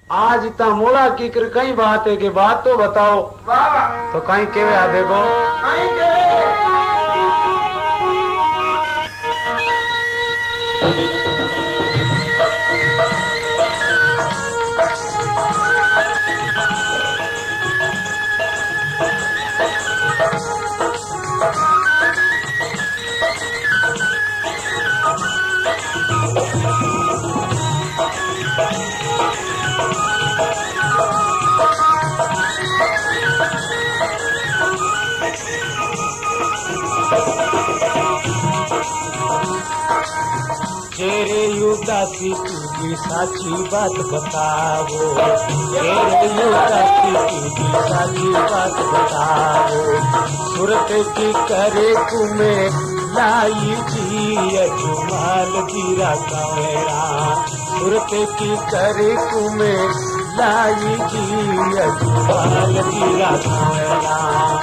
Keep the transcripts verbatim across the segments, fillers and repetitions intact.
आज इतना मोड़ा की कर कई बात है कि बात तो बताओ। तो कहीं के आ देखो तेरे युदासी तुझी साची बात बताओ, तेरे युदासी तुझी साची बात बताओ। सूरत की करे तुम्हें लाई जी अजमाल गिरा कमेरा, सूरत की करे तुम्हें लाई जी अजमाल गिरा कमेरा।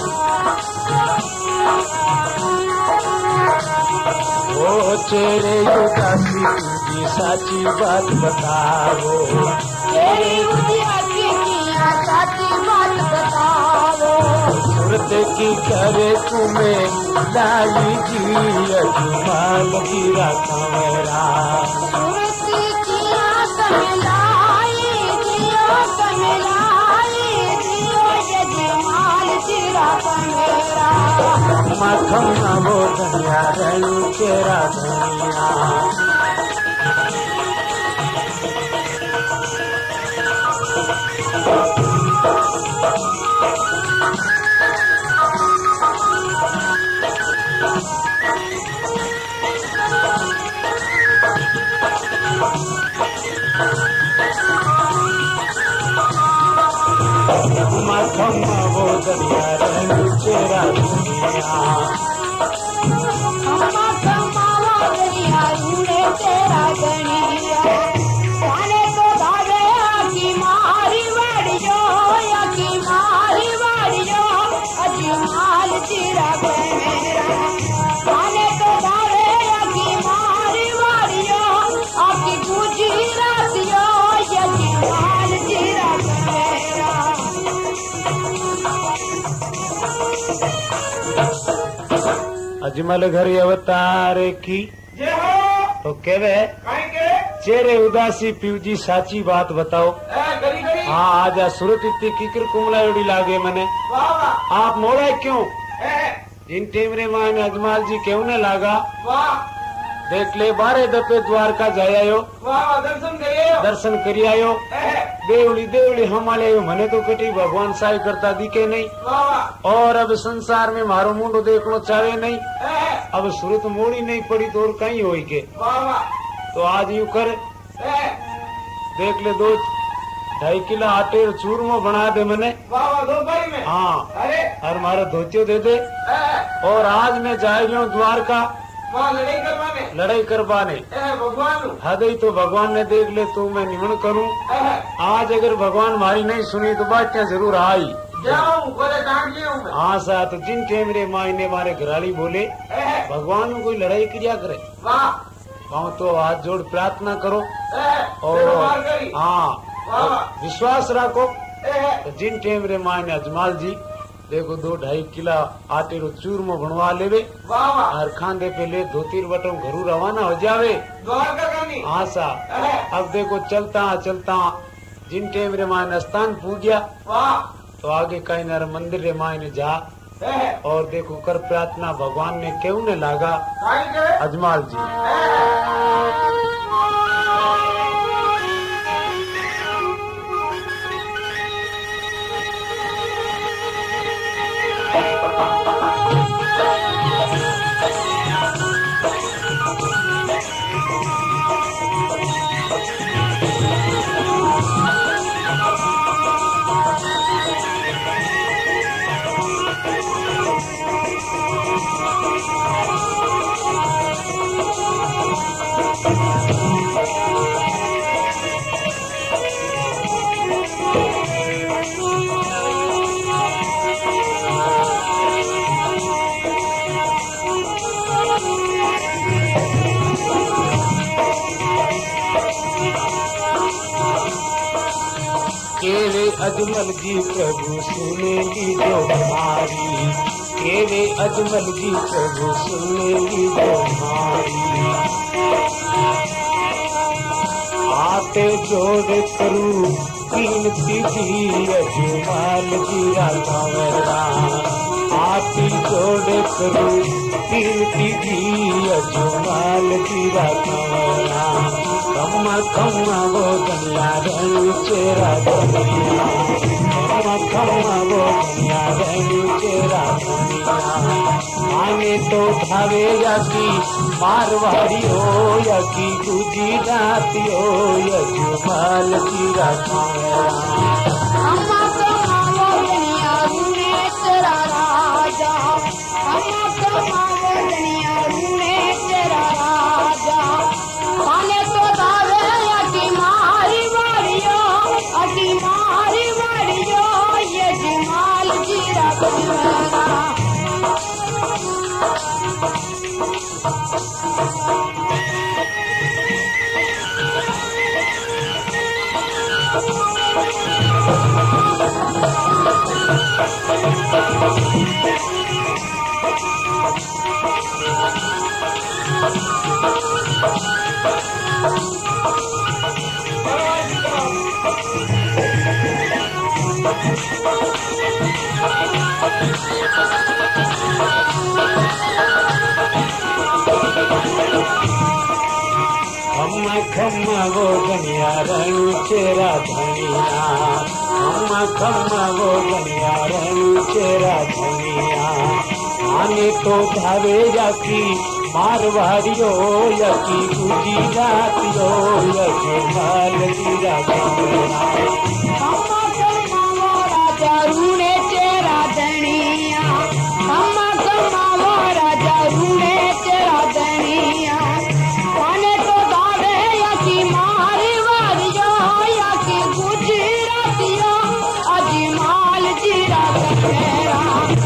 ओ तेरे युदासी तुझी साची बात बताओ, तेरे युदासी की साची बात बताओ। सूरत की करे तुम्हें लाई जी अजमाल गिरा कमेरा, सूरत की तुम्हें लाई जियो कमलाई जियो अजमाल गिरा कमेरा। मखम वो धनिया रणु तेरा धनिया, मखम वो धनिया रणु तेरा धनिया। खम्मा खम्मा वो दरिया रूड़े तेरा गणिया। जाने तो धावे आकी मारी वाड़ियो आकी मारी वाड़ियो अजमाल तेरा गणिया। जाने तो धावे आकी मारी वाड़ियो आकी पूजी रातियो अजमाल तेरा गणिया। अजमल घर अवतार की तो केवे चेहरे उदासी पीवजी साची बात बताओ। हाँ आजा सूरत इतनी किकर कुमला उड़ी लागे मने। आप मोड़ा क्यों इन टेमरे मान अजमाल जी क्यों न लागा। देख ले बारह दफे द्वारका जायो दर्शन दर्शन करी आयो। देवली देवली हम आले मने तो कटी भगवान साई करता दिखे नहीं। और अब संसार में मारो मुंडो देखना चाहे नहीं। अब सूरत मोड़ी नहीं पड़ी तो और कहीं होई के। तो आज यूं कर देख ले दो ढाई किलो आटे चूरमा बना दे मने। हाँ और मारा धोतियो दे दे। और आज मैं जाएगा द्वारका लड़ाई करवाने लड़ाई करवाने भगवान हदई तो भगवान ने देख ले तो मैं निमन करूं। आज अगर भगवान मारी नहीं सुनी तो बात क्या जरूर आई जाऊं। हाँ सा तो जिन टेमरे माई ने मारे घराली बोले भगवान कोई लड़ाई क्रिया करे वहाँ तो हाथ जोड़ प्रार्थना करो और हाँ विश्वास रखो। तो जिन टेमरे माई ने अजमाल जी देखो दो ढाई किला आटे रो चूरमा बनवा लेवे और खांदे पे ले धोतीर बटों घरू रवाना हो जावे। हाँ सा अब देखो चलता चलता जिन टेम रे मायने स्थान पूज्या तो आगे कहीं नर मंदिर रे मायने जा और देखो कर प्रार्थना भगवान ने क्यों ने लागा अजमाल जी। केवे अजमल जी प्रभु सुनेगी जो हमारी, केवे अजमल जी प्रभु सुनेगी जो हमारी। आते जोड़ करूं कीमती जी अजमल जी राधा, आती जोड़ करूं कीमती जी अजमल जी राधा। कम्मा कम्मा वो दुनिया रंग चेरा दुनिया, कम्मा कम्मा वो दुनिया रंग चेरा दुनिया। आने तो धावे या की मारवाड़ी हो या की गुजराती हो अजमल जी राधा। अम्मा कम्मा वो दुनिया रूने तेरा राजा, अम्मा कम्मा वो दुनिया रूने तेरा राजा। आने तो धावे या की मारी वाड़ियो, अकी मारी वाड़ियो ये जमाल जी राधा। खम्मा खम्मा वो दुनिया रंग चेरा धनिया, खम्मा खम्मा वो दुनिया रंग चेरा धनिया। आने तो धावे या की मारवाड़ियो या की गुजरातियो अजमल जी राधा। अम्मा कम्मा वो राजा रूने तेरा धनिया, अम्मा कम्मा वो राजा रूने तेरा धनिया। आने तो धावे या की मारी वाड़ियो या की गुजरातियो अजमल जी राधा।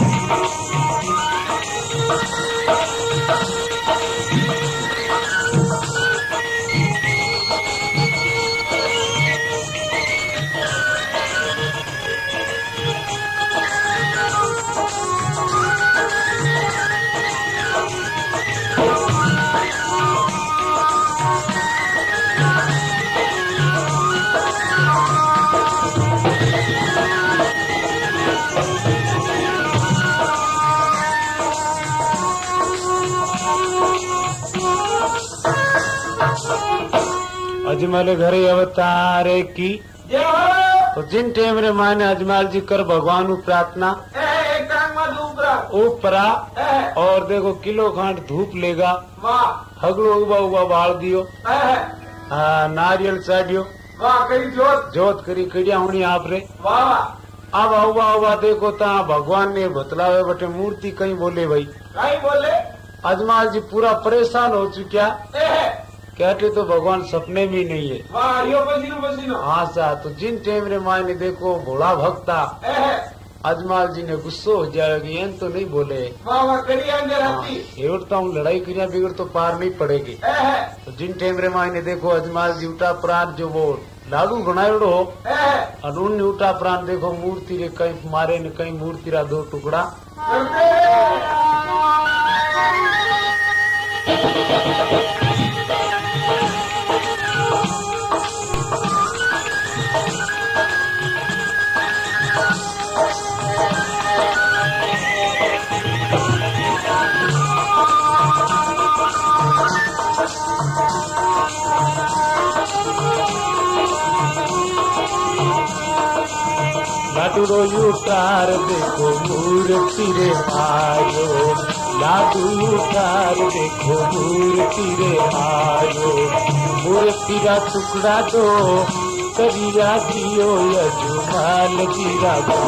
अजमल घरे अवतार की जय हो। तो जिन टेम रे माने अजमल जी कर भगवान प्रार्थना ए एक टांग में दूपरा। ऊपरा ए और देखो किलो खंड धूप लेगा, वाह हगड़ो उबा उबा बाल दियो, ए आ, नारियल चाडियो, वाह कई जोत, जोत करी कड़िया होनी आप रे। वाह अब उबा उबा देखो ता भगवान ने बतलावे बटे मूर्ति कहीं बोले भाई। कहीं बोले अजमल जी पूरा परेशान हो चुका, ए कहते तो भगवान सपने में ही नहीं है। वाह यो पसीनो पसीनो। हाँ सा तो जिन टेम रे मायने देखो भोला भक्ता ए अजमल जी ने गुस्सो हो जाएगी, एन तो नहीं बोले। वाह वाह कड़ी अंदर आती। एवरता हूँ लड़ाई करिया बिगड़ तो पार नहीं पड़ेगी। ए तो जिन टेम रे मायने देखो अजमल जी उठा प्राण जो वो लाडू बनायोड़ो ए अरुण ने उठा प्राण देखो मूर्ति रे कहीं मारे ने कहीं मूर्ति रा दो टुकड़ा। लाडू उतार देखो मूर्ति रे आयो, लाडू उतार देखो मूर्ति रे आयो। मूर्ति रा टुकड़ा दो करिया दियो अजमल जी राधा।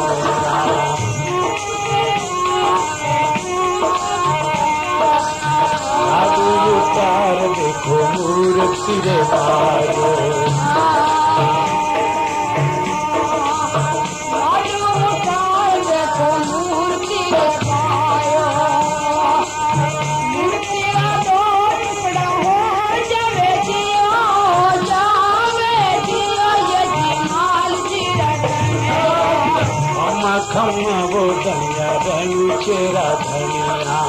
लाडू उतार देखो मूर्ति रे आयो। जावे जियो ये जमाल जी खम्मा वो धनिया बनू चेरा धनिया।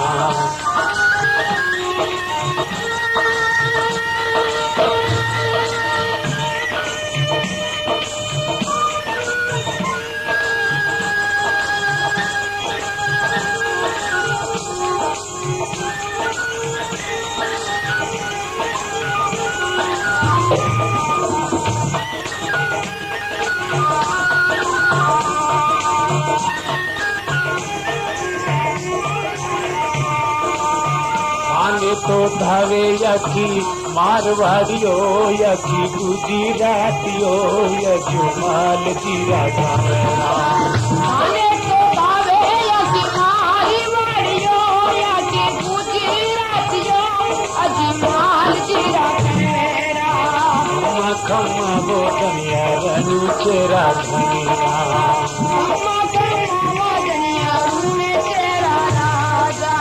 तो धावे यकी मारवाड़ियो यकी गुजरातियो यकी माल जीरा खाना। आने तो भावे यकी मारवाड़ियो यकी गुजरातियो अजी माल जीरा खाना। खम्मा खम्मा वो धनिया बनू चेरा धनिया। खम्मा खम्मा वो धनिया बनू चेरा राजा।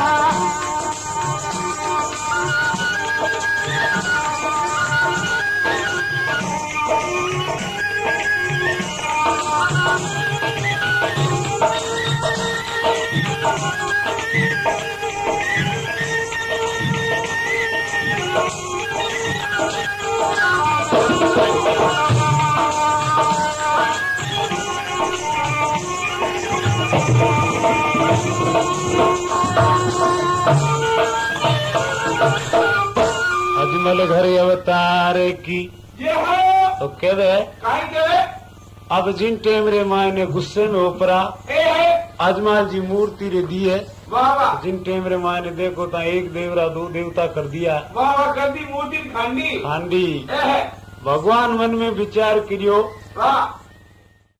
अजमल घर अवतार की ये हो तो केवे काहे के अब जिन टेम रे मायने गुस्से में ओपरा ए है अजमल जी मूर्ति रे दी है। वाह वाह जिन टेम रे मायने देखो ता एक देवरा दो देवता कर दिया। वाह वाह कर दी मूर्ति खांडी हांडी ए है भगवान मन में विचार करियो वाह